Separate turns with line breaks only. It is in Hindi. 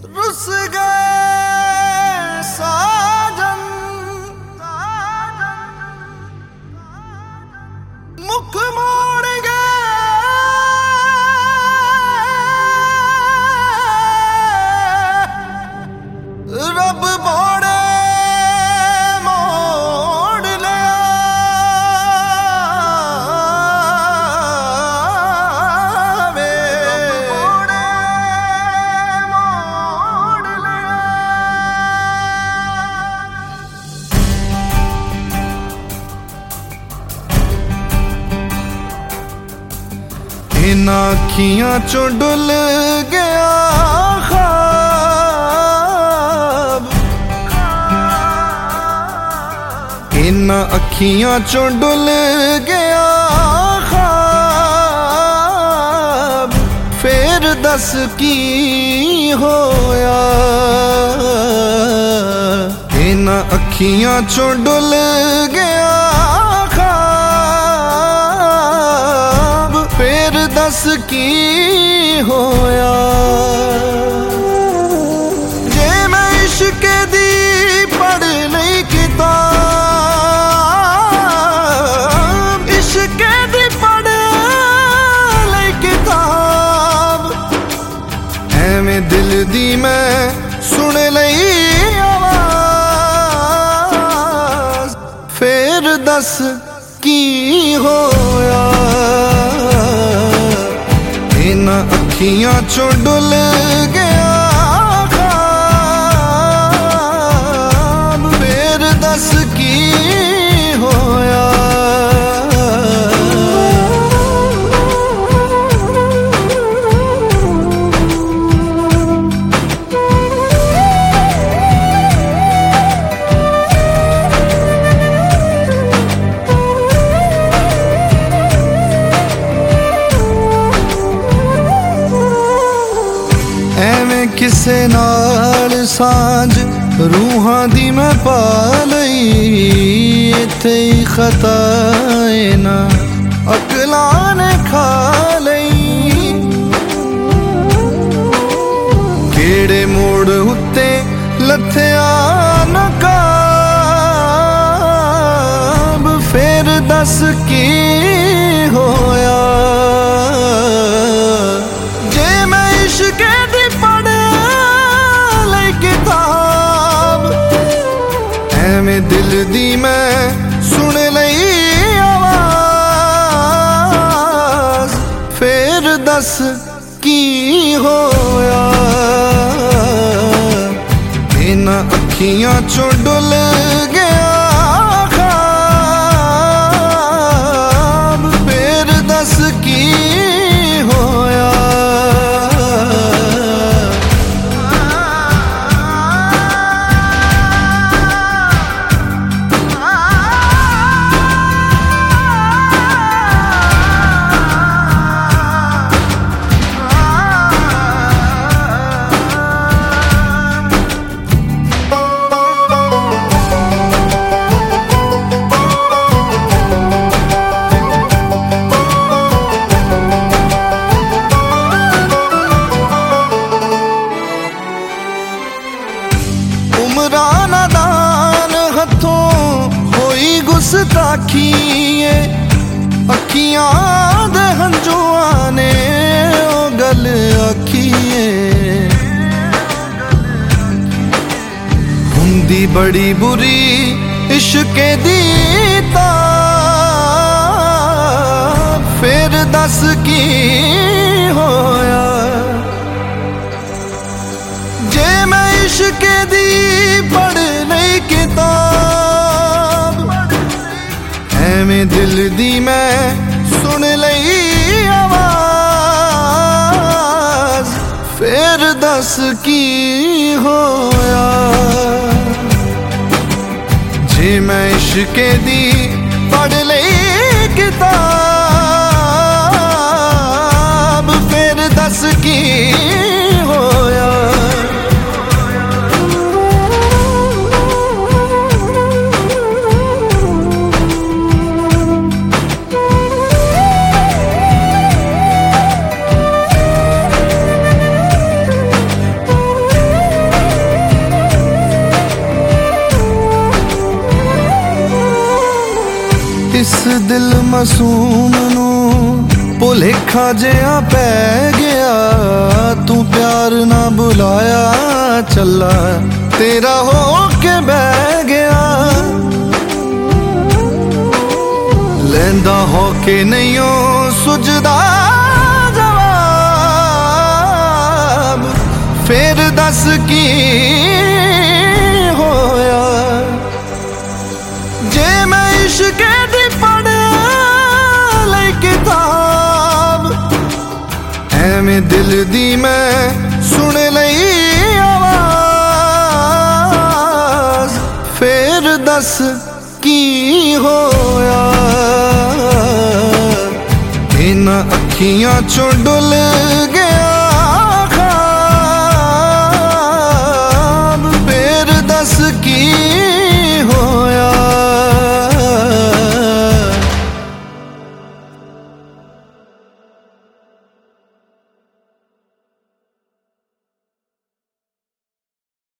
रुस गए साजन मुख मोड़ गए रब मोड़े मोड़ लिया वे मोड़े मोड़ लिया। इन अखियां चों डुल गया ख्वाब, इन अखियां चों डुल गया ख्वाब, फिर दस की होया। इन अखियां चों डुल गया ख्वाब, फिर दस की होया। जे मैं इश्क दी पढ़ नहीं किताब, इश्क दी पढ़ नहीं किताब, एवें दिल दी मैं सुन लई आवाज, फिर दस की होया। इन अखियां चों डुल गया ख्वाब, फिर दस की होया। एवें किसे नाल सांझ रूहां दी मैं पा लई, इत्थे ही खता है ना अकलां ने खा लई। केड़े मोड़ उत्ते लथया नकाब, फिर दस की होया। जे मैं इश्क दी पढ़ लई किताब, एवें दिल दी मैं सुन लई आवाज, फिर दस की होया। इन अखियां चों डुल गया ख्वाब, फिर दस की होया। उमराना दान हथों होई गुस्ताखी, अखियां दे हंजुआं ने ओ गल आखीए। हुंदी बड़ी बुरी इश्क दी ताब, फिर दस की होया। जे मैं इश्क दी पढ़ नहीं किताब, एवें दिल दी मैं सुन लई आवाज, फिर दस की होया। जे मैं इश्क दी पढ़ लई किताब, फिर दस की होया। दिल मासूम नू भुलेखा जिहा पै गया, तू प्यार ना बुलाया चला तेरा हो के बह गया। लैंदा हो के नहीं हो सुझदा जवाब, फिर दस की होया। जे मैं इश्क दी पढ़ लई किताब, एवें दिल दी मैं सुन लई आवाज, फिर दस की होया। इन्हां अखियां चों डुल